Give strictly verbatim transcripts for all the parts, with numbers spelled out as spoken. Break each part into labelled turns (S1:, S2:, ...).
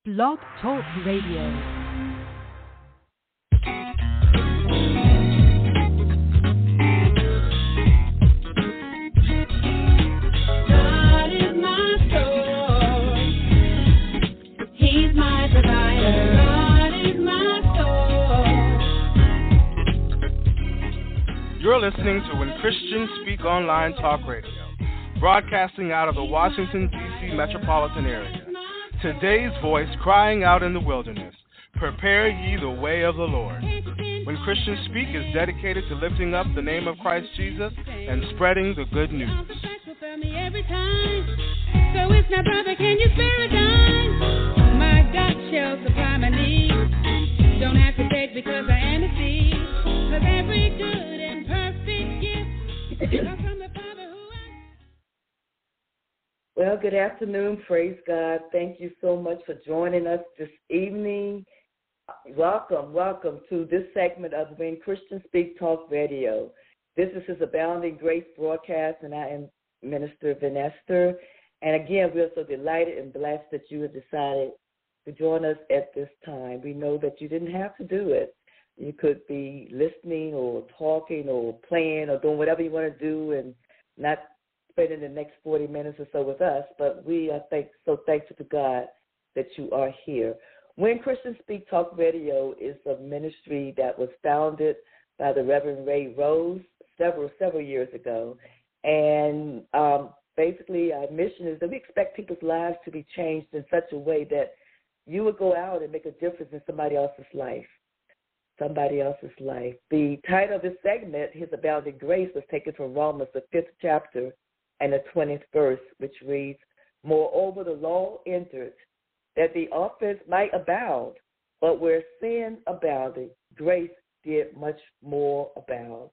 S1: Blog Talk Radio.
S2: You're listening to When Christians Speak Online Talk Radio, broadcasting out of the Washington, D C metropolitan area. Today's voice crying out in the wilderness, prepare ye the way of the Lord. When Christians Speak is dedicated to lifting up the name of Christ Jesus and spreading the good news. So it's not brother, can you spare a dime? My God shall supply my needs. Don't have to take because I am a seed. Cause every good and perfect gift comes from the Father who I...
S3: Well, good afternoon. Praise God. Thank you so much for joining us this evening. Welcome, welcome to this segment of When Christians Speak Talk Radio. This is His Abounding Grace broadcast, and I am Minister Vanessa. And again, we are so delighted and blessed that you have decided to join us at this time. We know that you didn't have to do it. You could be listening or talking or playing or doing whatever you want to do and not spending the next forty minutes or so with us, but we are thank, so thankful to God that you are here. When Christians Speak Talk Radio is a ministry that was founded by the Reverend Ray Rose several, several years ago. And um, basically our mission is that we expect people's lives to be changed in such a way that you would go out and make a difference in somebody else's life. Somebody else's life. The title of this segment, His Abounding Grace, was taken from Romans, the fifth chapter and the twentieth verse, which reads, moreover, the law entered, that the offense might abound, but where sin abounded, grace did much more abound.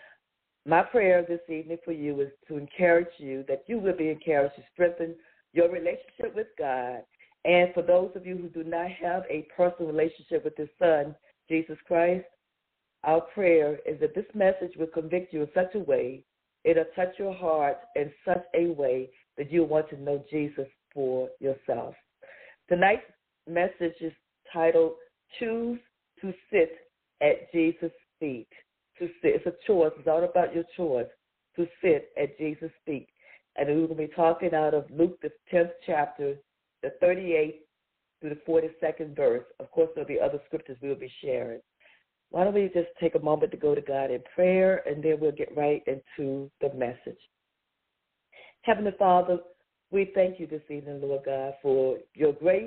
S3: My prayer this evening for you is to encourage you, that you will be encouraged to strengthen your relationship with God. And for those of you who do not have a personal relationship with His Son, Jesus Christ, our prayer is that this message will convict you in such a way, it'll touch your heart in such a way that you want to know Jesus for yourself. Tonight's message is titled, Choose to Sit at Jesus' Feet. To sit, it's a choice. It's all about your choice to sit at Jesus' feet. And we're going to be talking out of Luke, the tenth chapter, the thirty-eighth through the forty-second verse. Of course, there'll be other scriptures we'll be sharing. Why don't we just take a moment to go to God in prayer, and then we'll get right into the message. Heavenly Father, we thank you this evening, Lord God, for your grace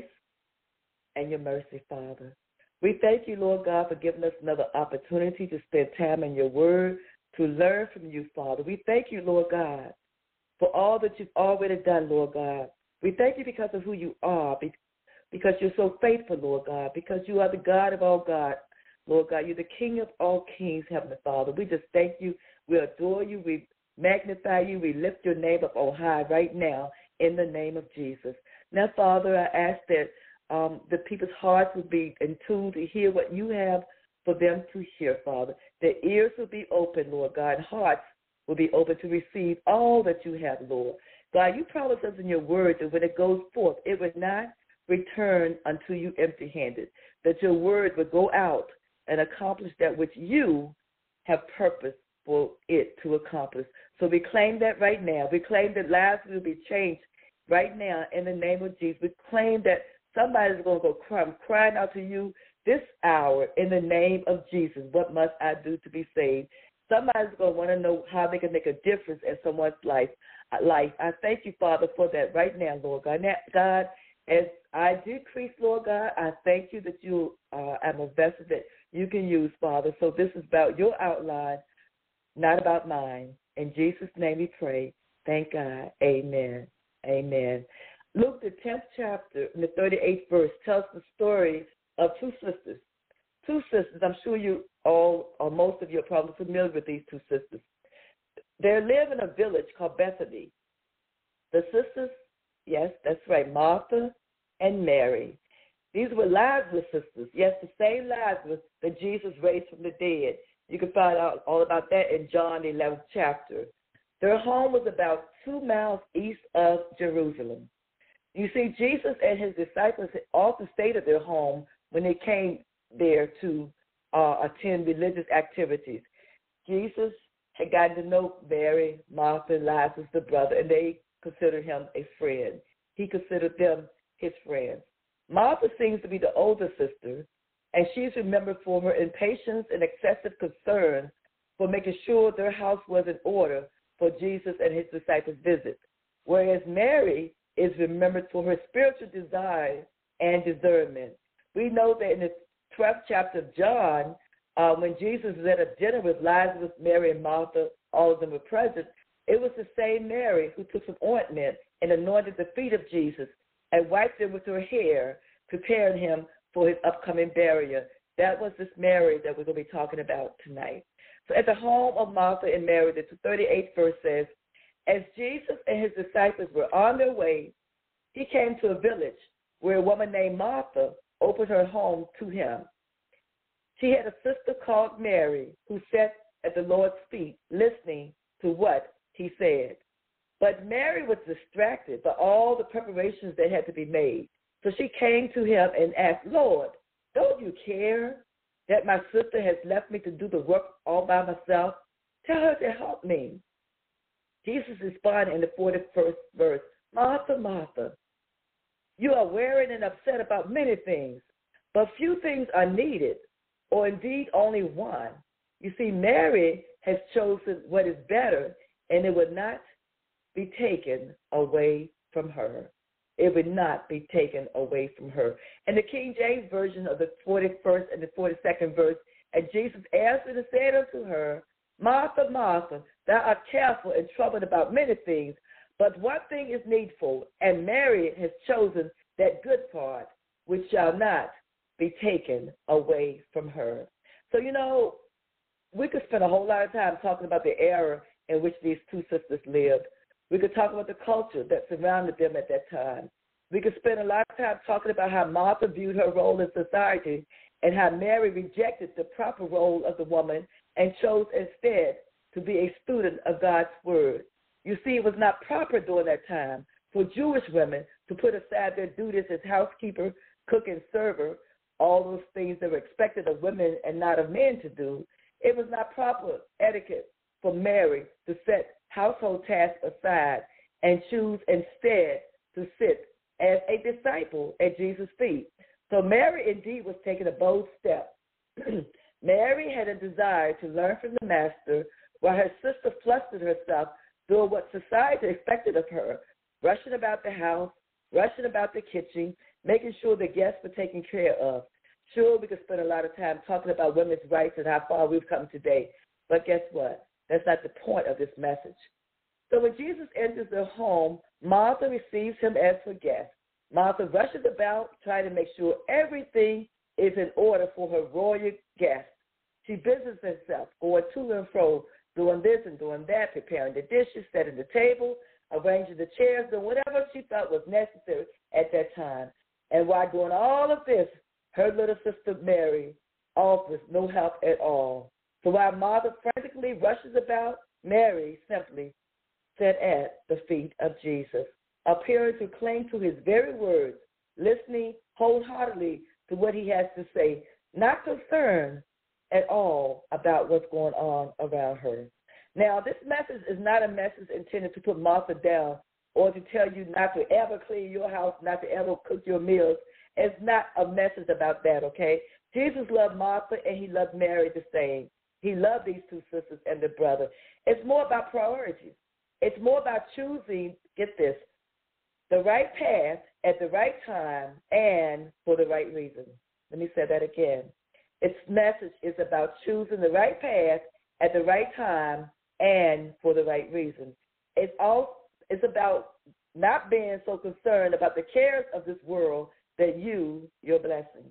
S3: and your mercy, Father. We thank you, Lord God, for giving us another opportunity to spend time in your word, to learn from you, Father. We thank you, Lord God, for all that you've already done, Lord God. We thank you because of who you are, because you're so faithful, Lord God, because you are the God of all God, Lord God. You're the King of all kings, Heavenly Father. We just thank you. We adore you. We magnify you. We lift your name up on high right now in the name of Jesus. Now, Father, I ask that um, the people's hearts would be in tune to hear what you have for them to hear, Father. Their ears will be open, Lord God. Hearts will be open to receive all that you have, Lord. God, you promised us in your word that when it goes forth, it would not return unto you empty-handed, that your word would go out and accomplish that which you have purpose for it to accomplish. So we claim that right now. We claim that lives will be changed right now in the name of Jesus. We claim that somebody's going to go cry, crying out to you this hour in the name of Jesus. What must I do to be saved? Somebody's going to want to know how they can make a difference in someone's life. life. I thank you, Father, for that right now, Lord God. Now, God, as I decrease, Lord God, I thank you that you uh, am a vessel that you can use, Father. So this is about your outline, not about mine. In Jesus' name we pray. Thank God. Amen. Amen. Luke, the tenth chapter, in the thirty-eighth verse, tells the story of two sisters. Two sisters. I'm sure you all, or most of you are probably familiar with these two sisters. They live in a village called Bethany. The sisters, yes, that's right, Martha and Mary. These were Lazarus sisters. Yes, the same Lazarus that Jesus raised from the dead. You can find out all about that in John the eleventh chapter. Their home was about two miles east of Jerusalem. You see, Jesus and his disciples often stayed at their home when they came there to uh, attend religious activities. Jesus had gotten to know Mary, Martha, and Lazarus, the brother, and they considered him a friend. He considered them his friends. Martha seems to be the older sister, and she's remembered for her impatience and excessive concern for making sure their house was in order for Jesus and his disciples' visit, whereas Mary is remembered for her spiritual desire and discernment. We know that in the twelfth chapter of John, uh, when Jesus was at a dinner with Lazarus, Mary, and Martha, all of them were present, it was the same Mary who took some ointment and anointed the feet of Jesus and wiped them with her hair, preparing him for his upcoming burial. That was this Mary that we're going to be talking about tonight. So at the home of Martha and Mary, the thirty-eighth verse says, as Jesus and his disciples were on their way, he came to a village where a woman named Martha opened her home to him. She had a sister called Mary who sat at the Lord's feet listening to what he said. But Mary was distracted by all the preparations that had to be made. So she came to him and asked, Lord, don't you care that my sister has left me to do the work all by myself? Tell her to help me. Jesus responded in the forty-first verse, Martha, Martha, you are worried and upset about many things, but few things are needed, or indeed only one. You see, Mary has chosen what is better, and it would not be taken away from her. It would not be taken away from her. In the King James Version of the forty-first and the forty-second verse, and Jesus answered and said unto her, Martha, Martha, thou art careful and troubled about many things, but one thing is needful, and Mary has chosen that good part, which shall not be taken away from her. So, you know, we could spend a whole lot of time talking about the era in which these two sisters lived. We could talk about the culture that surrounded them at that time. We could spend a lot of time talking about how Martha viewed her role in society and how Mary rejected the proper role of the woman and chose instead to be a student of God's word. You see, it was not proper during that time for Jewish women to put aside their duties as housekeeper, cook, and server, all those things that were expected of women and not of men to do. It was not proper etiquette for Mary to set household tasks aside and choose instead to sit as a disciple at Jesus' feet. So Mary indeed was taking a bold step. Mary had a desire to learn from the master while her sister flustered herself doing what society expected of her, rushing about the house, rushing about the kitchen, making sure the guests were taken care of. Sure, we could spend a lot of time talking about women's rights and how far we've come today, but guess what? That's not the point of this message. So when Jesus enters their home, Martha receives him as her guest. Martha rushes about trying to make sure everything is in order for her royal guest. She busies herself, going to and fro, doing this and doing that, preparing the dishes, setting the table, arranging the chairs, doing whatever she thought was necessary at that time. And while doing all of this, her little sister Mary offers no help at all. So while Martha frantically rushes about, Mary simply sat at the feet of Jesus, appearing to cling to his very words, listening wholeheartedly to what he has to say, not concerned at all about what's going on around her. Now, this message is not a message intended to put Martha down or to tell you not to ever clean your house, not to ever cook your meals. It's not a message about that, okay? Jesus loved Martha and he loved Mary the same. He loved these two sisters and their brother. It's more about priorities. It's more about choosing, get this, the right path at the right time and for the right reason. Let me say that again. Its message is about choosing the right path at the right time and for the right reason. It's all it's about not being so concerned about the cares of this world that you, your blessings.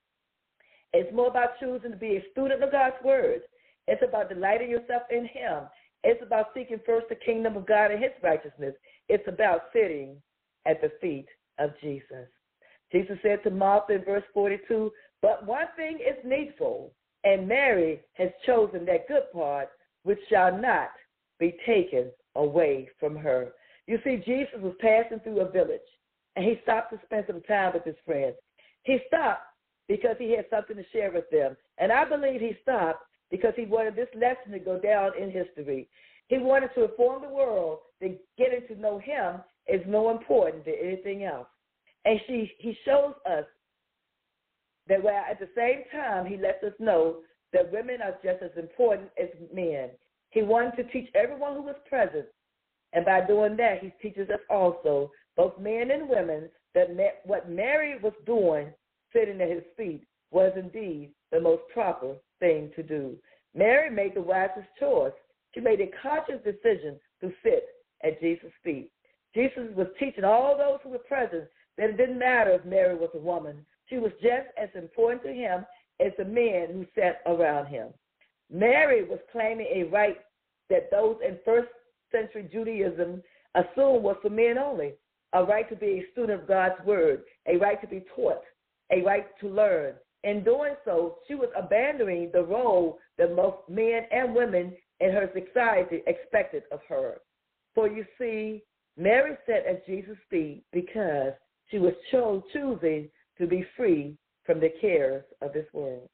S3: It's more about choosing to be a student of God's word. It's about delighting yourself in him. It's about seeking first the kingdom of God and his righteousness. It's about sitting at the feet of Jesus. Jesus said to Martha in verse forty-two, but one thing is needful, and Mary has chosen that good part which shall not be taken away from her. You see, Jesus was passing through a village, and he stopped to spend some time with his friends. He stopped because he had something to share with them. And I believe he stopped because he wanted this lesson to go down in history. He wanted to inform the world that getting to know him is more important than anything else. And she, he shows us that while at the same time he lets us know that women are just as important as men. He wanted to teach everyone who was present, and by doing that, he teaches us also, both men and women, that what Mary was doing, sitting at his feet, was indeed the most proper thing to do. Mary made the wisest choice. She made a conscious decision to sit at Jesus' feet. Jesus was teaching all those who were present that it didn't matter if Mary was a woman. She was just as important to him as the men who sat around him. Mary was claiming a right that those in first century Judaism assumed was for men only, a right to be a student of God's word, a right to be taught, a right to learn. In doing so, she was abandoning the role that most men and women in her society expected of her. For you see, Mary sat at Jesus' feet because she was cho- choosing to be free from the cares of this world.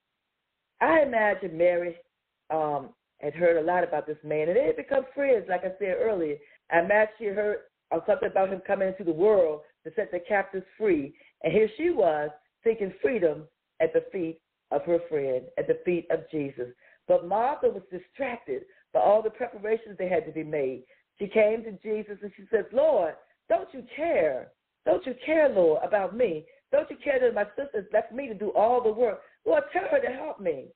S3: I imagine Mary um, had heard a lot about this man, and they had become friends, like I said earlier. I imagine she heard uh, something about him coming into the world to set the captives free, and here she was seeking freedom at the feet of her friend, at the feet of Jesus. But Martha was distracted by all the preparations that had to be made. She came to Jesus and she says, Lord, don't you care? Don't you care, Lord, about me? Don't you care that my sister's left me to do all the work? Lord, tell her to help me.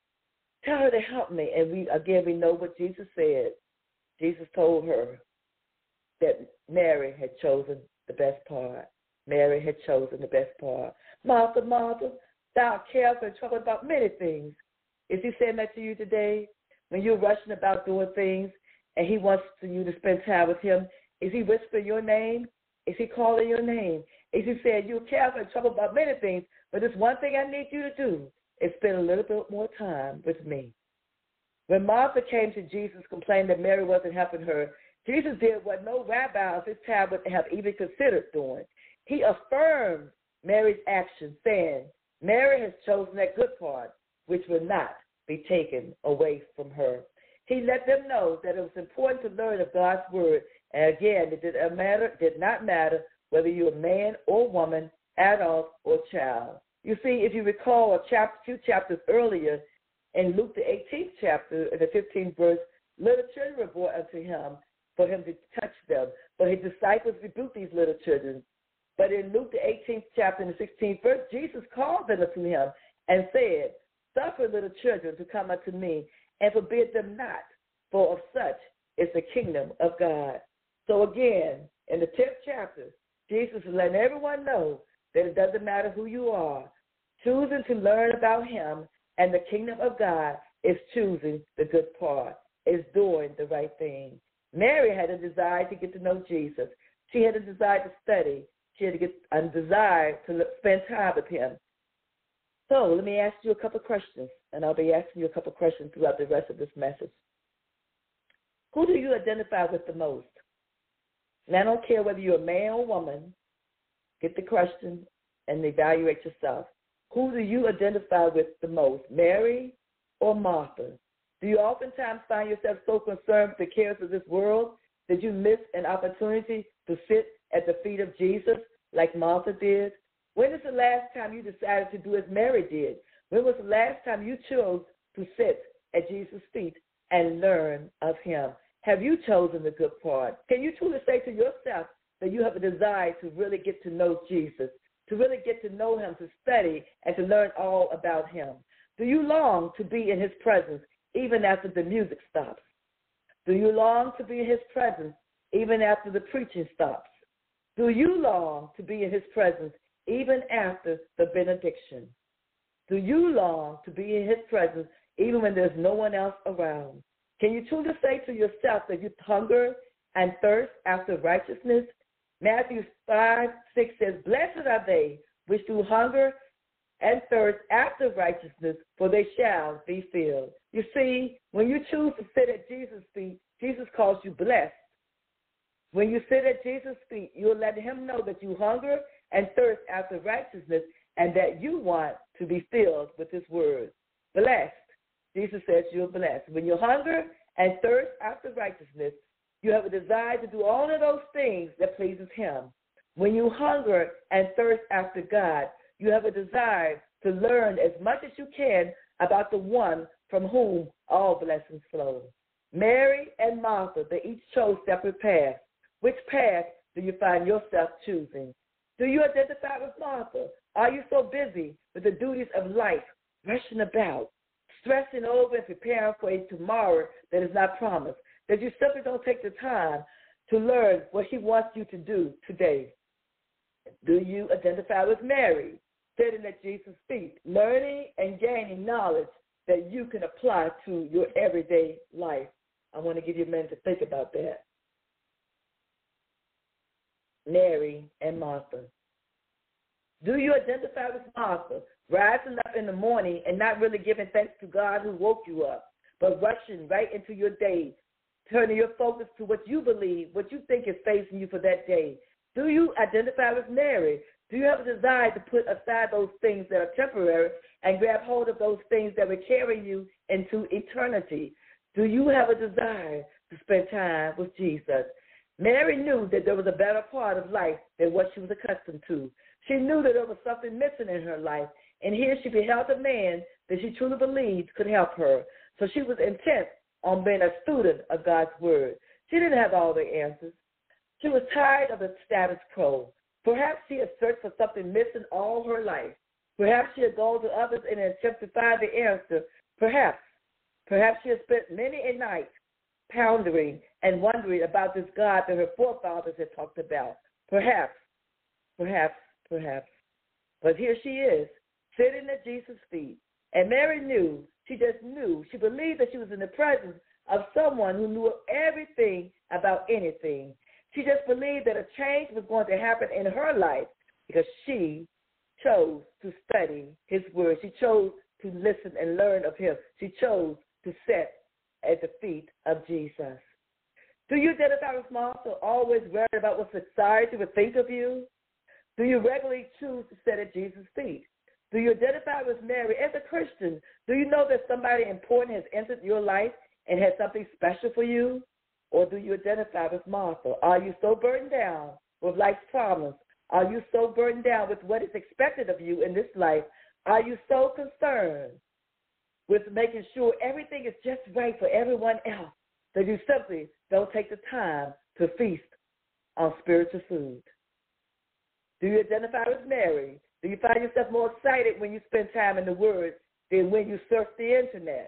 S3: Tell her to help me. And we again, we know what Jesus said. Jesus told her that Mary had chosen the best part. Mary had chosen the best part. Martha, Martha, thou carest and troubled about many things. Is he saying that to you today? When you're rushing about doing things and he wants you to spend time with him, is he whispering your name? Is he calling your name? Is he saying you're careful and troubled about many things, but there's one thing I need you to do is spend a little bit more time with me. When Martha came to Jesus complaining that Mary wasn't helping her, Jesus did what no rabbi of his time would have even considered doing. He affirmed Mary's action, saying, Mary has chosen that good part, which will not be taken away from her. He let them know that it was important to learn of God's word. And again, it did not matter, did not matter whether you're a man or woman, adult or child. You see, if you recall a chapter, few chapters earlier, in Luke the eighteenth chapter, in the fifteenth verse, little children were brought unto him for him to touch them. But his disciples rebuked these little children. But in Luke the eighteenth chapter, in the sixteenth verse, Jesus called them unto him and said, Suffer little children to come unto me, and forbid them not, for of such is the kingdom of God. So again, in the tenth chapter, Jesus is letting everyone know that it doesn't matter who you are. Choosing to learn about him and the kingdom of God is choosing the good part, is doing the right thing. Mary had a desire to get to know Jesus. She had a desire to study. She had to get a desire to spend time with him. So let me ask you a couple of questions, and I'll be asking you a couple of questions throughout the rest of this message. Who do you identify with the most? And I don't care whether you're a man or woman. Get the question and evaluate yourself. Who do you identify with the most, Mary or Martha? Do you oftentimes find yourself so concerned with the cares of this world that you miss an opportunity to sit at the feet of Jesus like Martha did? When is the last time you decided to do as Mary did? When was the last time you chose to sit at Jesus' feet and learn of him? Have you chosen the good part? Can you truly say to yourself that you have a desire to really get to know Jesus, to really get to know him, to study, and to learn all about him? Do you long to be in his presence even after the music stops? Do you long to be in his presence even after the preaching stops? Do you long to be in his presence even after the benediction? Do you long to be in his presence even when there's no one else around? Can you truly say to yourself that you hunger and thirst after righteousness? Matthew five, six says, Blessed are they which do hunger and thirst after righteousness, for they shall be filled. You see, when you choose to sit at Jesus' feet, Jesus calls you blessed. When you sit at Jesus' feet, you'll let him know that you hunger and thirst after righteousness and that you want to be filled with his word. Blessed, Jesus says you're blessed. When you hunger and thirst after righteousness, you have a desire to do all of those things that pleases him. When you hunger and thirst after God, you have a desire to learn as much as you can about the one from whom all blessings flow. Mary and Martha, they each chose separate paths. Which path do you find yourself choosing? Do you identify with Martha? Are you so busy with the duties of life, rushing about, stressing over and preparing for a tomorrow that is not promised, that you simply don't take the time to learn what he wants you to do today? Do you identify with Mary, sitting at Jesus' feet, learning and gaining knowledge that you can apply to your everyday life? I want to give you a minute to think about that. Mary and Martha. Do you identify with Martha, rising up in the morning and not really giving thanks to God who woke you up, but rushing right into your day, turning your focus to what you believe, what you think is facing you for that day? Do you identify with Mary? Do you have a desire to put aside those things that are temporary and grab hold of those things that will carry you into eternity? Do you have a desire to spend time with Jesus? Mary knew that there was a better part of life than what she was accustomed to. She knew that there was something missing in her life, and here she beheld a man that she truly believed could help her. So she was intent on being a student of God's word. She didn't have all the answers. She was tired of the status quo. Perhaps she had searched for something missing all her life. Perhaps she had gone to others in an attempt to find the answer. Perhaps, perhaps she had spent many a night pondering and wondering about this God that her forefathers had talked about. Perhaps, perhaps, perhaps. But here she is, sitting at Jesus' feet. And Mary knew, she just knew, she believed that she was in the presence of someone who knew everything about anything. She just believed that a change was going to happen in her life because she chose to study his word. She chose to listen and learn of him. She chose to sit at the feet of Jesus. Do you identify with Martha, always worried about what society would think of you? Do you regularly choose to sit at Jesus' feet? Do you identify with Mary? As a Christian, do you know that somebody important has entered your life and has something special for you? Or do you identify with Martha? Are you so burdened down with life's problems? Are you so burdened down with what is expected of you in this life? Are you so concerned with making sure everything is just right for everyone else that you simply don't take the time to feast on spiritual food? Do you identify with Mary? Do you find yourself more excited when you spend time in the Word than when you surf the Internet?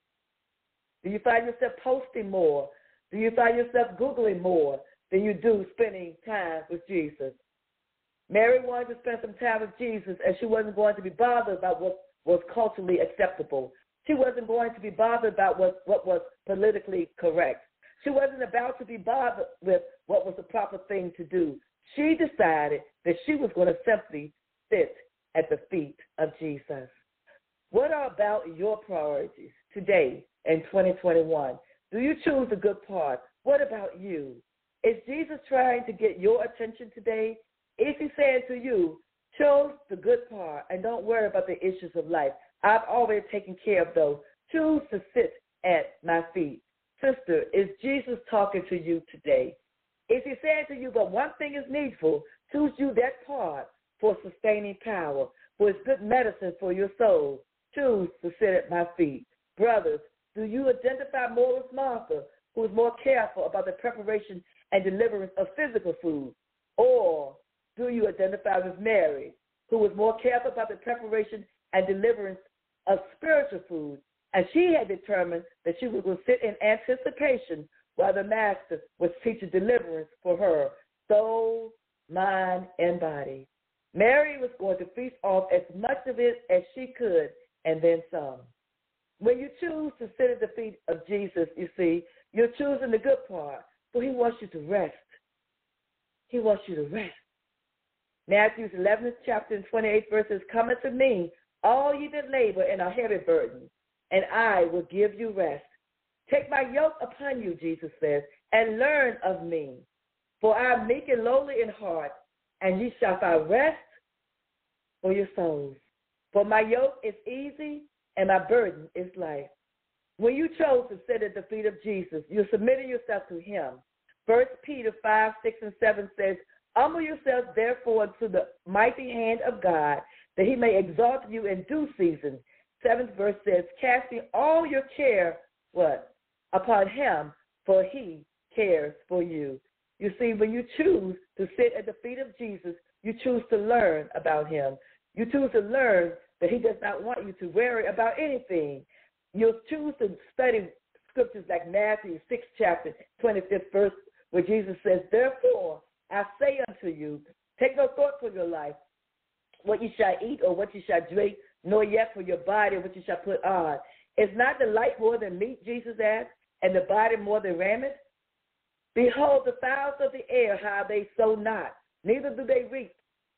S3: Do you find yourself posting more? Do you find yourself Googling more than you do spending time with Jesus? Mary wanted to spend some time with Jesus, and she wasn't going to be bothered about what was culturally acceptable. She wasn't going to be bothered about what, what was politically correct. She wasn't about to be bothered with what was the proper thing to do. She decided that she was going to simply sit at the feet of Jesus. What are about your priorities today in twenty twenty-one? Do you choose the good part? What about you? Is Jesus trying to get your attention today? Is he saying to you, choose the good part and don't worry about the issues of life? I've already taken care of those. Choose to sit at my feet. Sister, is Jesus talking to you today? Is he saying to you, but one thing is needful, choose you that part for sustaining power, for it's good medicine for your soul. Choose to sit at my feet. Brothers, do you identify more with Martha, who is more careful about the preparation and deliverance of physical food? Or do you identify with Mary, who was more careful about the preparation and deliverance of spiritual food? And she had determined that she was going to sit in anticipation while the Master was teaching deliverance for her, soul, mind, and body. Mary was going to feast off as much of it as she could and then some. When you choose to sit at the feet of Jesus, you see, you're choosing the good part, for he wants you to rest. He wants you to rest. Matthew eleventh chapter and twenty-eighth verses, come unto me, all ye that labor and are heavy burdened, and I will give you rest. Take my yoke upon you, Jesus says, and learn of me, For I am meek and lowly in heart, and ye shall find rest for your souls. For my yoke is easy, and my burden is light. When you chose to sit at the feet of Jesus, you're submitting yourself to him. First Peter five, six, and seven says, humble yourselves, therefore, to the mighty hand of God, that he may exalt you in due season. Seventh verse says, casting all your care, what? Upon him, for he cares for you. You see, when you choose to sit at the feet of Jesus, you choose to learn about him. You choose to learn that he does not want you to worry about anything. You'll choose to study scriptures like Matthew sixth chapter, twenty-fifth verse, where Jesus says, therefore, I say unto you, take no thought for your life, what you shall eat or what you shall drink, nor yet for your body what you shall put on. Is not the life more than meat, Jesus asked, and the body more than raiment? Behold, the fowls of the air, how they sow not, neither do they reap,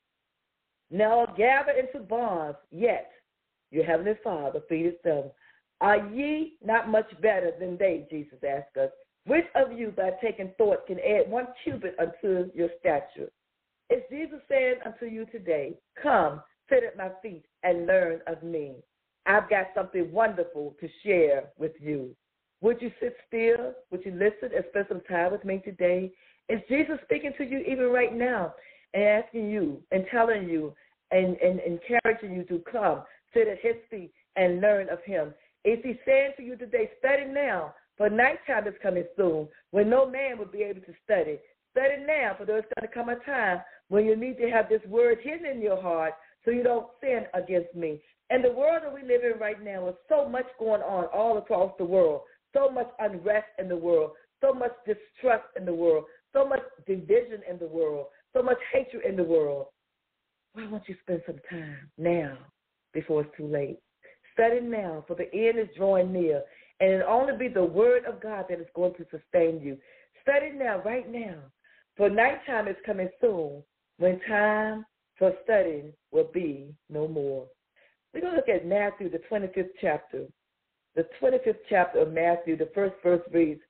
S3: nor gather into barns, yet your heavenly Father feedeth them. Are ye not much better than they, Jesus asked us? Which of you, by taking thought, can add one cubit unto your stature? Is Jesus saying unto you today, come, sit at my feet and learn of me. I've got something wonderful to share with you. Would you sit still? Would you listen and spend some time with me today? Is Jesus speaking to you even right now and asking you and telling you and, and encouraging you to come, sit at his feet and learn of him? Is he saying to you today, study now, for nighttime is coming soon when no man will be able to study. Study now, for there's going to come a time when you need to have this word hidden in your heart so you don't sin against me. And the world that we live in right now is so much going on all across the world, so much unrest in the world, so much distrust in the world, so much division in the world, so much hatred in the world. Why won't you spend some time now before it's too late? Study now, for the end is drawing near, and it'll only be the word of God that is going to sustain you. Study now, right now, for nighttime is coming soon, when time for studying will be no more. We're going to look at Matthew, the twenty-fifth chapter. The twenty-fifth chapter of Matthew, the first verse reads,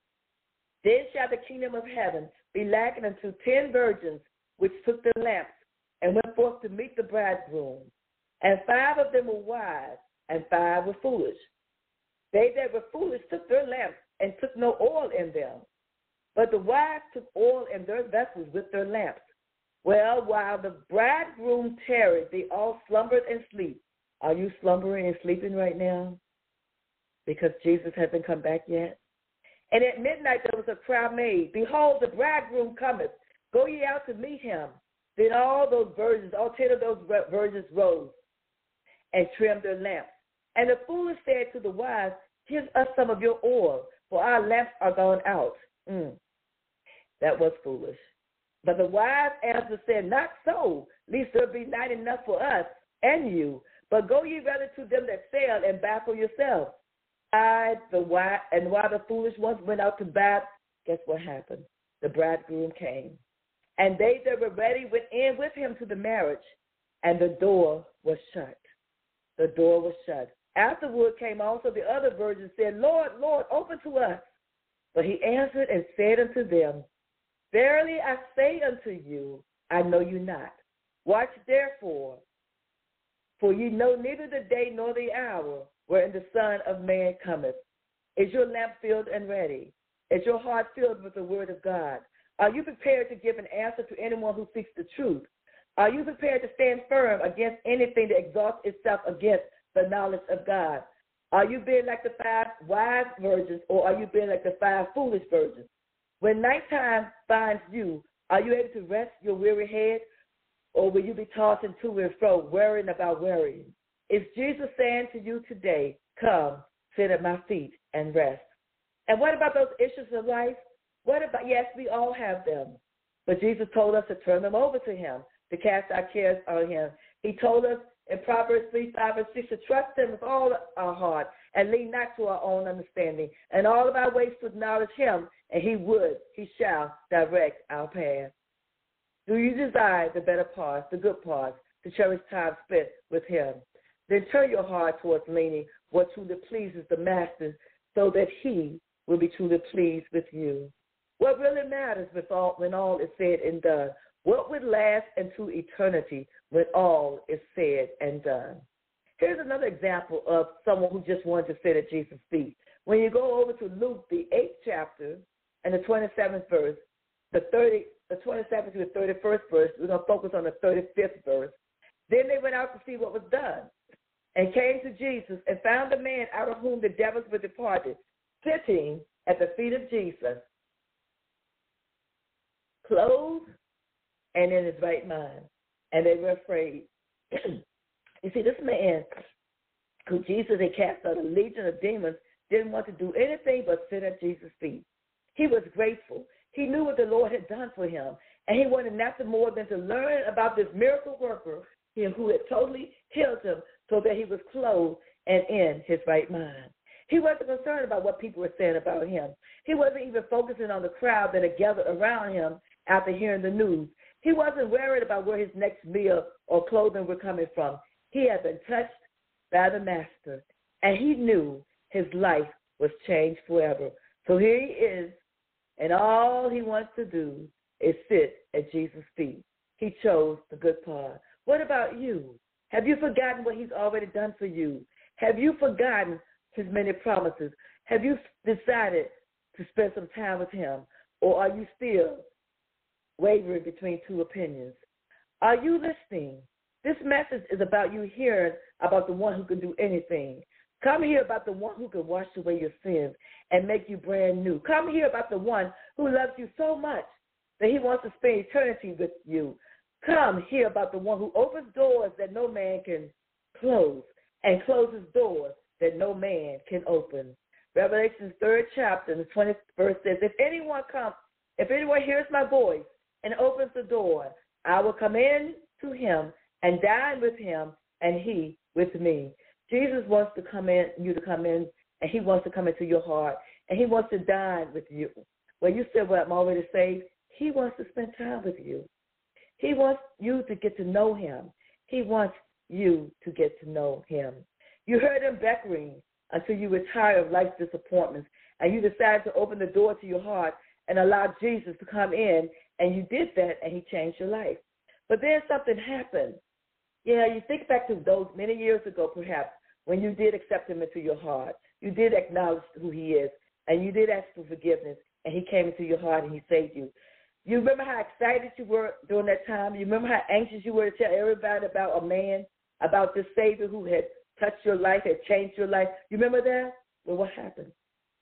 S3: then shall the kingdom of heaven be likened unto ten virgins, which took their lamps and went forth to meet the bridegroom. And five of them were wise, and five were foolish. They that were foolish took their lamps and took no oil in them. But the wise took oil in their vessels with their lamps. Well, while the bridegroom tarried, they all slumbered and sleep. Are you slumbering and sleeping right now? Because Jesus hasn't come back yet? And at midnight there was a cry made, behold, the bridegroom cometh. Go ye out to meet him. Then all those virgins, all ten of those virgins rose and trimmed their lamps. And the foolish said to the wise, give us some of your oil, for our lamps are gone out. Mm. That was foolish. But the wise answer said, not so, lest there be not enough for us and you. But go ye rather to them that sell and buy for yourselves. I, the wise, and while the foolish ones went out to buy, guess what happened? The bridegroom came. And they that were ready went in with him to the marriage, and the door was shut. The door was shut. Afterward came also the other virgins, said, Lord, Lord, open to us. But he answered and said unto them, verily I say unto you, I know you not. Watch therefore, for ye know neither the day nor the hour wherein the Son of Man cometh. Is your lamp filled and ready? Is your heart filled with the word of God? Are you prepared to give an answer to anyone who seeks the truth? Are you prepared to stand firm against anything that exalts itself against the knowledge of God? Are you being like the five wise virgins, or are you being like the five foolish virgins? When nighttime finds you, are you able to rest your weary head, or will you be tossing to and fro, worrying about worrying? Is Jesus saying to you today, come, sit at my feet and rest? And what about those issues of life? What about, yes, we all have them. But Jesus told us to turn them over to him, to cast our cares on him. He told us in Proverbs three, five, and six to trust him with all our heart and lean not to our own understanding. And all of our ways to acknowledge him, and he would, he shall direct our path. Do you desire the better parts, the good parts, to cherish time spent with him? Then turn your heart towards leaning what truly pleases the master, so that he will be truly pleased with you. What really matters with all, when all is said and done? What would last into eternity when all is said and done? Here's another example of someone who just wanted to sit at Jesus' feet. When you go over to Luke, the eighth chapter, and the twenty-seventh verse, the thirty, the twenty-seventh to the thirty-first verse, we're going to focus on the thirty-fifth verse. Then they went out to see what was done, and came to Jesus and found a man out of whom the devils were departed, sitting at the feet of Jesus, clothed and in his right mind. And they were afraid. You see, this man, who Jesus had cast out a legion of demons, didn't want to do anything but sit at Jesus' feet. He was grateful. He knew what the Lord had done for him, and he wanted nothing more than to learn about this miracle worker who had totally healed him so that he was clothed and in his right mind. He wasn't concerned about what people were saying about him. He wasn't even focusing on the crowd that had gathered around him after hearing the news. He wasn't worried about where his next meal or clothing were coming from. He had been touched by the Master, and he knew his life was changed forever. So here he is, and all he wants to do is sit at Jesus' feet. He chose the good part. What about you? Have you forgotten what he's already done for you? Have you forgotten his many promises? Have you decided to spend some time with him, or are you still wavering between two opinions? Are you listening? This message is about you hearing about the one who can do anything. Come hear about the one who can wash away your sins and make you brand new. Come hear about the one who loves you so much that he wants to spend eternity with you. Come hear about the one who opens doors that no man can close and closes doors that no man can open. Revelation's third chapter, the twentieth verse says, if anyone comes, if anyone hears my voice and opens the door, I will come in to him and dine with him and he with me. Jesus wants to come in, you to come in, and he wants to come into your heart, and he wants to dine with you. Well, you said, well, I'm already saved. He wants to spend time with you. He wants you to get to know him. He wants you to get to know him. You heard him beckoning until you were tired of life's disappointments, and you decided to open the door to your heart and allow Jesus to come in, and you did that, and he changed your life. But then something happened. Yeah, you think back to those many years ago, perhaps, when you did accept him into your heart. You did acknowledge who he is, and you did ask for forgiveness, and he came into your heart and he saved you. You remember how excited you were during that time? You remember how anxious you were to tell everybody about a man, about this Savior who had touched your life, had changed your life? You remember that? Well, what happened?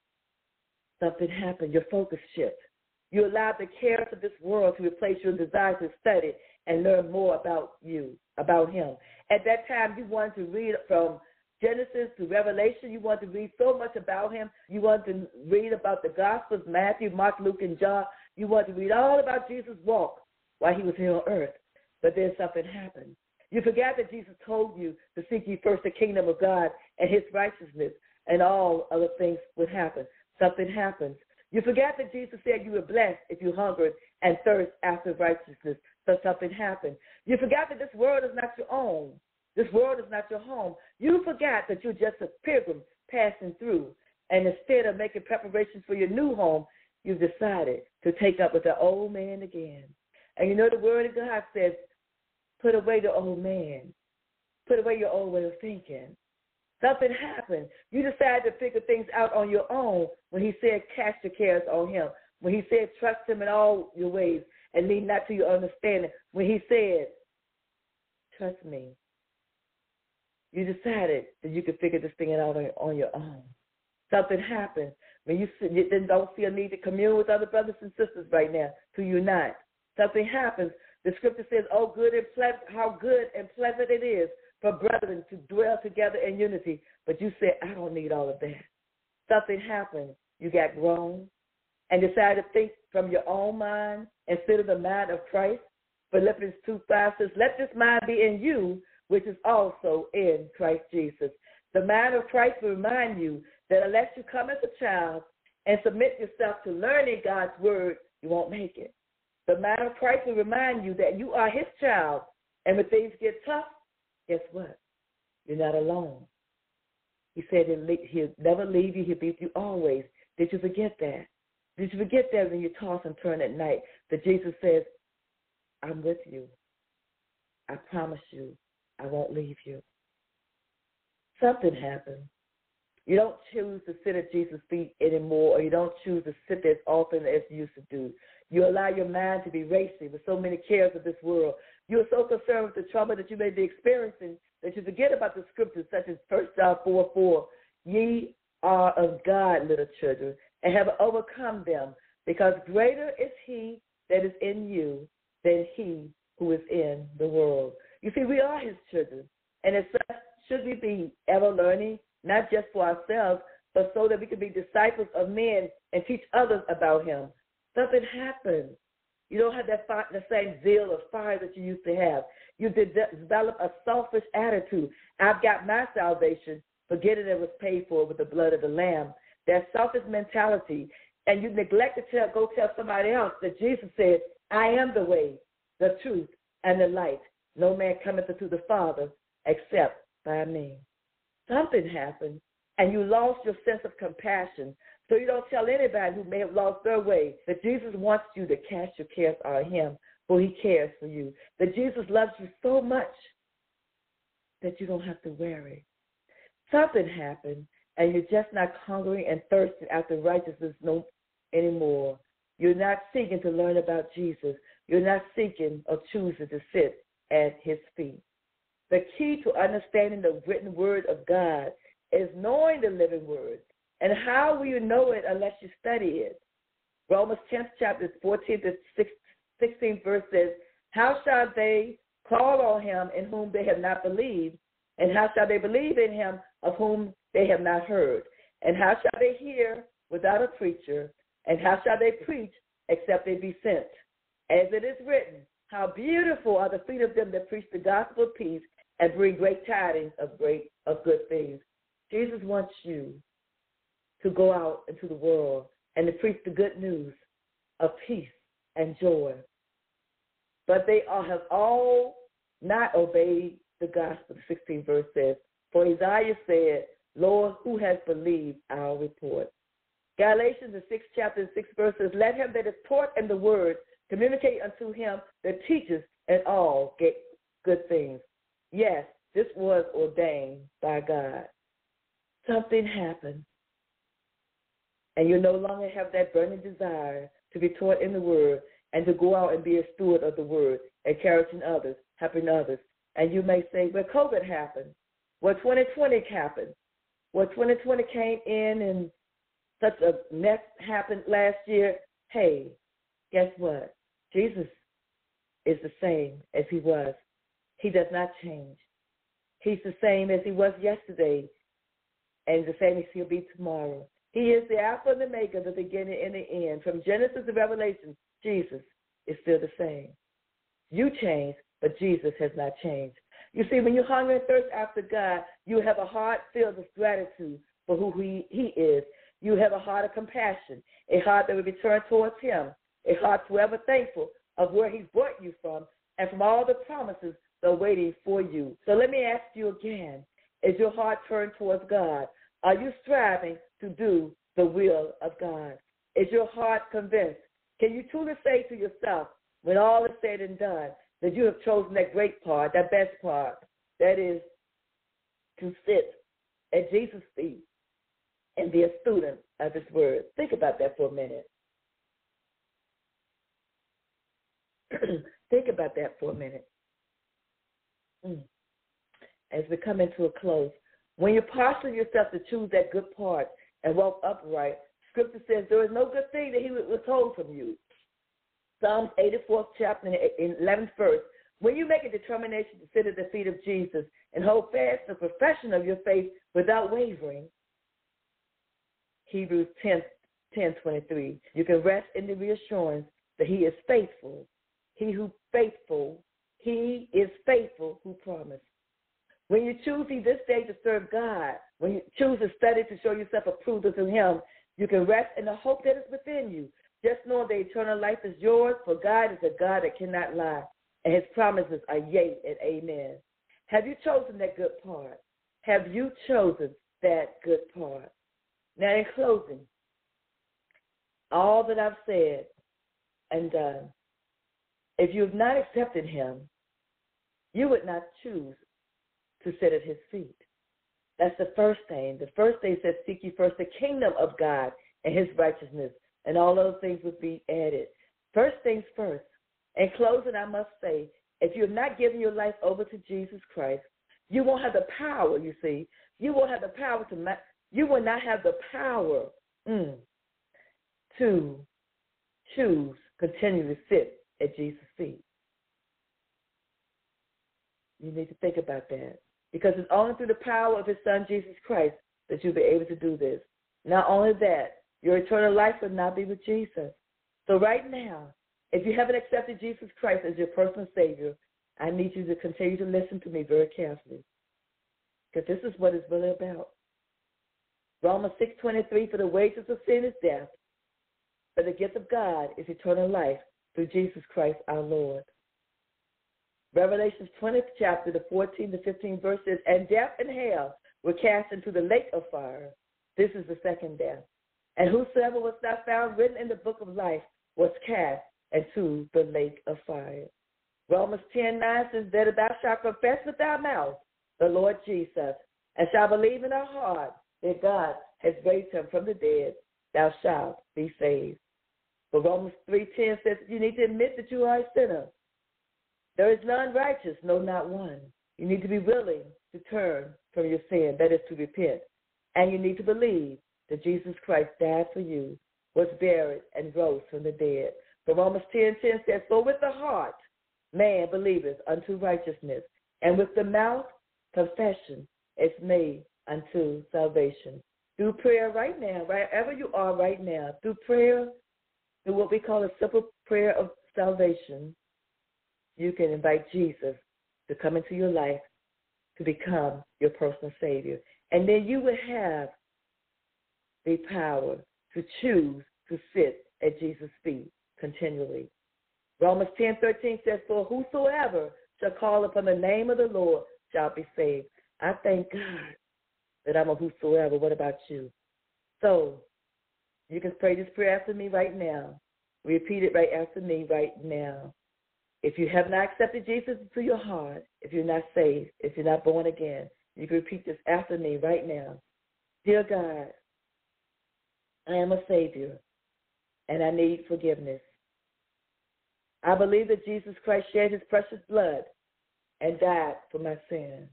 S3: Something happened. Your focus shifted. You allowed the cares of this world to replace your desire to study and learn more about you, about him. At that time, you wanted to read from Genesis to Revelation. You wanted to read so much about him. You wanted to read about the Gospels, Matthew, Mark, Luke, and John. You wanted to read all about Jesus' walk while he was here on earth. But then something happened. You forgot that Jesus told you to seek ye first the kingdom of God and his righteousness, and all other things would happen. Something happens. You forgot that Jesus said you were blessed if you hungered and thirst after righteousness, so something happened. You forgot that this world is not your own. This world is not your home. You forgot that you're just a pilgrim passing through, and instead of making preparations for your new home, you've decided to take up with the old man again. And you know the word of God says, put away the old man. Put away your old way of thinking. Something happened. You decided to figure things out on your own when he said cast your cares on him. When he said trust him in all your ways and lean not to your understanding. When he said trust me. You decided that you could figure this thing out on your own. Something happened when you, you don't see a need to commune with other brothers and sisters right now to unite. Something happens. The scripture says, "Oh, good and pleasant, how good and pleasant it is for brethren to dwell together in unity." But you said, "I don't need all of that." Something happened. You got grown and decided to think from your own mind instead of the mind of Christ. Philippians two five says, "Let this mind be in you, which is also in Christ Jesus." The mind of Christ will remind you that unless you come as a child and submit yourself to learning God's word, you won't make it. The mind of Christ will remind you that you are his child, and when things get tough, guess what? You're not alone. He said he'll never leave you, he'll be with you always. Did you forget that? Did you forget that when you toss and turn at night, that Jesus says, I'm with you. I promise you, I won't leave you. Something happened. You don't choose to sit at Jesus' feet anymore, or you don't choose to sit there as often as you used to do. You allow your mind to be racing with so many cares of this world. You are so concerned with the trouble that you may be experiencing that you forget about the scriptures such as First John four four. Ye are of God, little children, and have overcome them, because greater is he that is in you than he who is in the world. You see, we are his children, and as such, should we be ever learning, not just for ourselves, but so that we can be disciples of men and teach others about him. Something happened. You don't have that fire, the same zeal or fire that you used to have. You develop a selfish attitude. I've got my salvation, forgetting it was paid for with the blood of the Lamb. That selfish mentality. And you neglect to tell, go tell somebody else that Jesus said, I am the way, the truth, and the light. No man cometh unto the Father except by me. Something happened, and you lost your sense of compassion. So you don't tell anybody who may have lost their way that Jesus wants you to cast your cares on him, for he cares for you. That Jesus loves you so much that you don't have to worry. Something happened, and you're just not hungry and thirsting after righteousness no anymore. You're not seeking to learn about Jesus. You're not seeking or choosing to sit at his feet. The key to understanding the written word of God is knowing the living word. And how will you know it unless you study it? Romans tenth chapter fourteenth to sixteenth verse says, how shall they call on him in whom they have not believed? And how shall they believe in him of whom they have not heard? And how shall they hear without a preacher? And how shall they preach except they be sent? As it is written, how beautiful are the feet of them that preach the gospel of peace and bring great tidings of great of good things. Jesus wants you to go out into the world and to preach the good news of peace and joy. But they all have all not obeyed the gospel. The sixteenth verse says, for Isaiah said, Lord, who has believed our report? Galatians, the sixth chapter, the sixth verse says, let him that is taught in the word communicate unto him that teaches and all get good things. Yes, this was ordained by God. Something happened, and you no longer have that burning desire to be taught in the word and to go out and be a steward of the word, encouraging others, helping others. And you may say, well, COVID happened. Well, twenty twenty happened. Well, twenty twenty came in and such a mess happened last year. Hey, guess what? Jesus is the same as he was. He does not change. He's the same as he was yesterday, and the same as he'll be tomorrow. He is the Alpha and the Omega, the beginning and the end. From Genesis to Revelation, Jesus is still the same. You change, but Jesus has not changed. You see, when you hunger and thirst after God, you have a heart filled with gratitude for who he, he is. You have a heart of compassion, a heart that will be turned towards him, a heart forever thankful of where he's brought you from and from all the promises that are waiting for you. So let me ask you again, is your heart turned towards God? Are you striving to do the will of God? Is your heart convinced? Can you truly say to yourself, when all is said and done, that you have chosen that great part, that best part, that is to sit at Jesus' feet and be a student of his word? Think about that for a minute. Think about that for a minute. Mm. As we come into a close, when you posture yourself to choose that good part and walk upright, Scripture says there is no good thing that he would withhold from you. Psalms eighty-fourth chapter and eleventh verse. When you make a determination to sit at the feet of Jesus and hold fast the profession of your faith without wavering, Hebrews ten, ten twenty-three, you can rest in the reassurance that he is faithful. He who faithful, he is faithful who promised. When you choose this day to serve God, when you choose to study to show yourself approved unto him, you can rest in the hope that is within you. Just know the eternal life is yours, for God is a God that cannot lie, and his promises are yea and amen. Have you chosen that good part? Have you chosen that good part? Now, in closing, all that I've said and done. If you have not accepted him, you would not choose to sit at his feet. That's the first thing. The first thing says, seek ye first the kingdom of God and his righteousness, and all other things would be added. First things first. In closing, I must say, if you have not given your life over to Jesus Christ, you won't have the power, you see. You won't have the power to, ma- you will not have the power mm, to choose, continue to sit at Jesus' feet. You need to think about that. Because it's only through the power of his son, Jesus Christ, that you'll be able to do this. Not only that, your eternal life will not be with Jesus. So right now, if you haven't accepted Jesus Christ as your personal Savior, I need you to continue to listen to me very carefully. Because this is what it's really about. Romans six twenty-three, for the wages of sin is death, but the gift of God is eternal life through Jesus Christ our Lord. Revelations twentieth chapter, the fourteenth to fifteenth verses, and death and hell were cast into the lake of fire. This is the second death. And whosoever was not found written in the book of life was cast into the lake of fire. Romans ten nine says that if thou shalt confess with thy mouth the Lord Jesus, and shalt believe in thy heart that God has raised him from the dead, thou shalt be saved. But Romans three ten says you need to admit that you are a sinner. There is none righteous, no, not one. You need to be willing to turn from your sin, that is to repent. And you need to believe that Jesus Christ died for you, was buried, and rose from the dead. So Romans ten ten says, for with the heart man believeth unto righteousness, and with the mouth confession is made unto salvation. Through prayer right now, wherever you are right now, through prayer, through what we call a simple prayer of salvation, you can invite Jesus to come into your life to become your personal Savior. And then you will have the power to choose to sit at Jesus' feet continually. Romans ten thirteen says, for whosoever shall call upon the name of the Lord shall be saved. I thank God that I'm a whosoever. What about you? So you can pray this prayer after me right now. Repeat it right after me right now. If you have not accepted Jesus into your heart, if you're not saved, if you're not born again, you can repeat this after me right now. Dear God, I am a Savior, and I need forgiveness. I believe that Jesus Christ shed his precious blood and died for my sin.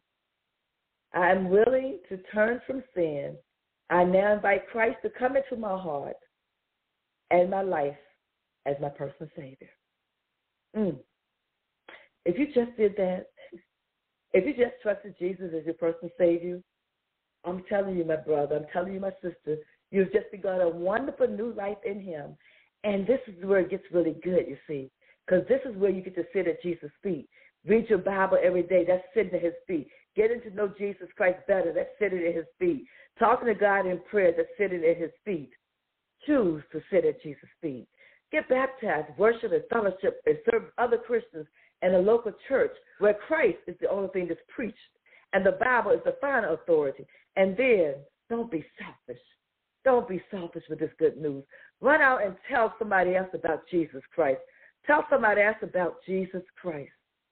S3: I am willing to turn from sin. I now invite Christ to come into my heart and my life as my personal Savior. Mm. If you just did that, if you just trusted Jesus as your personal Savior, I'm telling you, my brother, I'm telling you, my sister, you've just begun a wonderful new life in him. And this is where it gets really good, you see, because this is where you get to sit at Jesus' feet. Read your Bible every day. That's sitting at his feet. Getting to know Jesus Christ better. That's sitting at his feet. Talking to God in prayer. That's sitting at his feet. Choose to sit at Jesus' feet. Get baptized, worship and fellowship, and serve other Christians in a local church where Christ is the only thing that's preached and the Bible is the final authority. And then don't be selfish. Don't be selfish with this good news. Run out and tell somebody else about Jesus Christ. Tell somebody else about Jesus Christ.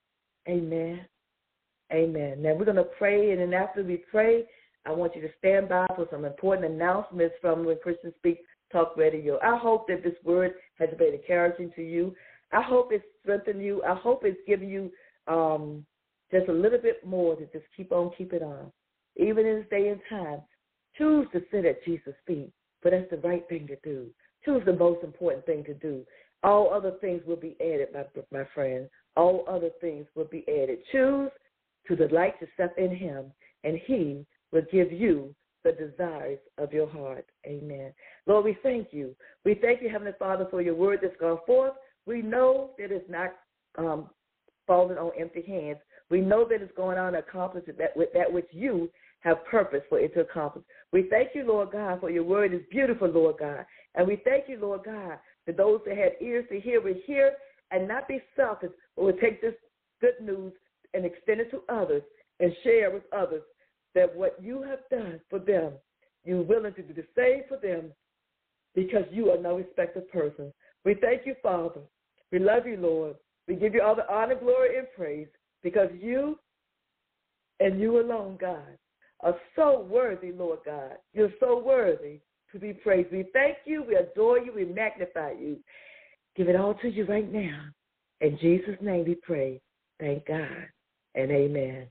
S3: Amen. Amen. Now we're going to pray, and then after we pray, I want you to stand by for some important announcements from When Christians Speak Talk Radio. I hope that this word has been encouraging to you. I hope it's strengthened you. I hope it's given you um, just a little bit more to just keep on keeping on. Even in this day and time, choose to sit at Jesus' feet, but that's the right thing to do. Choose the most important thing to do. All other things will be added, my, my friend. All other things will be added. Choose to delight yourself in him, and he will give you the desires of your heart. Amen. Lord, we thank you. We thank you, Heavenly Father, for your word that's gone forth. We know that it's not um, falling on empty hands. We know that it's going on to accomplish that, with that which you have purpose for it to accomplish. We thank you, Lord God, for your word is beautiful, Lord God. And we thank you, Lord God, that those that had ears to hear will hear and not be selfish, but will take this good news and extend it to others and share with others that what you have done for them, you're willing to do the same for them because you are no respecter of persons. We thank you, Father. We love you, Lord. We give you all the honor, glory, and praise because you and you alone, God, are so worthy, Lord God. You're so worthy to be praised. We thank you. We adore you. We magnify you. Give it all to you right now. In Jesus' name we pray. Thank God and amen.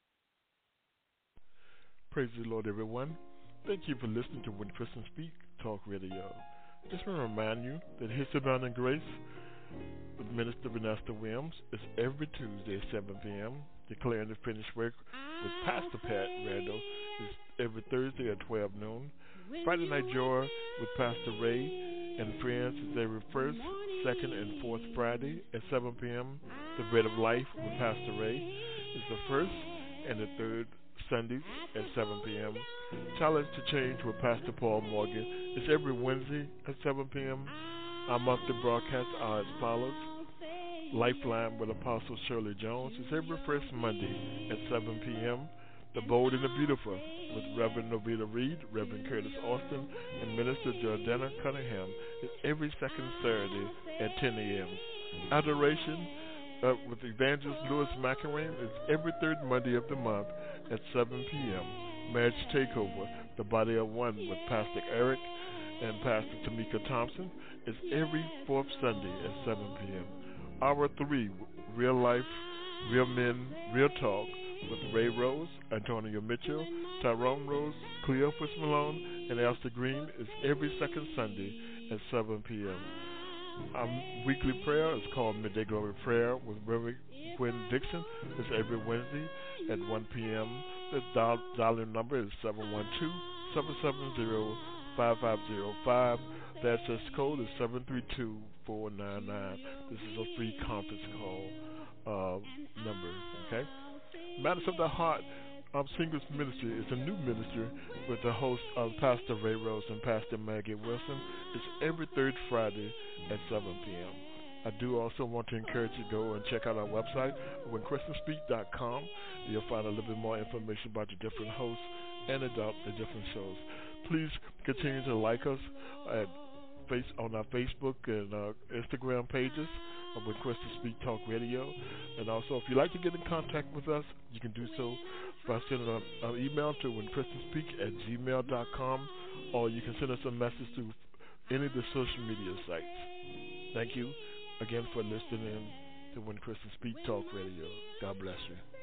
S4: Praise the Lord, everyone. Thank you for listening to When Christians Speak Talk Radio. Just want to remind you that His Abounding Grace with Minister Vanessa Williams is every Tuesday at seven p.m. Declaring the Finished Work with Pastor Pat Randall is every Thursday at twelve noon. Friday Night Joy with Pastor Ray and Friends is every first, second, and fourth Friday at seven p.m. The Bread of Life with Pastor Ray is the first and the third Sundays at seven p.m. Challenge to Change with Pastor Paul Morgan is every Wednesday at seven p.m. Our monthly broadcasts are as follows. Lifeline with Apostle Shirley Jones is every first Monday at seven p.m. The Bold and the Beautiful with Reverend Novita Reed, Reverend Curtis Austin, and Minister Jordana Cunningham is every second Saturday at ten a.m. Adoration uh, with Evangelist Louis McElrain is every third Monday of the month at seven p.m. Marriage Takeover, The Body of One with Pastor Eric and Pastor Tamika Thompson is every fourth Sunday at seven p.m. Hour three, Real Life, Real Men, Real Talk with Ray Rose, Antonio Mitchell, Tyrone Rose, Cleophas Malone, and Elster Green is every second Sunday at seven p.m. Our weekly prayer is called Midday Glory Prayer with Reverend Gwen Dixon. It's every Wednesday at one p.m. The dial- dial-in number is seven one two, seven seven zero, five five zero five. The access code is seven three two, four nine nine. This is a free conference call uh, number, okay? Matters of the Heart um, Singles Ministry is a new ministry with the host of Pastor Ray Rose and Pastor Maggie Wilson. It's every third Friday at seven p.m. I do also want to encourage you to go and check out our website, when christians speak dot com. You'll find a little bit more information about the different hosts and about the different shows. Please continue to like us at face on our Facebook and uh, Instagram pages of When Christians Speak Talk Radio. And also, if you'd like to get in contact with us, you can do so by sending an email to when christians speak at gmail dot com, or you can send us a message to any of the social media sites. Thank you again for listening in to When Christians Speak Talk Radio. God bless you.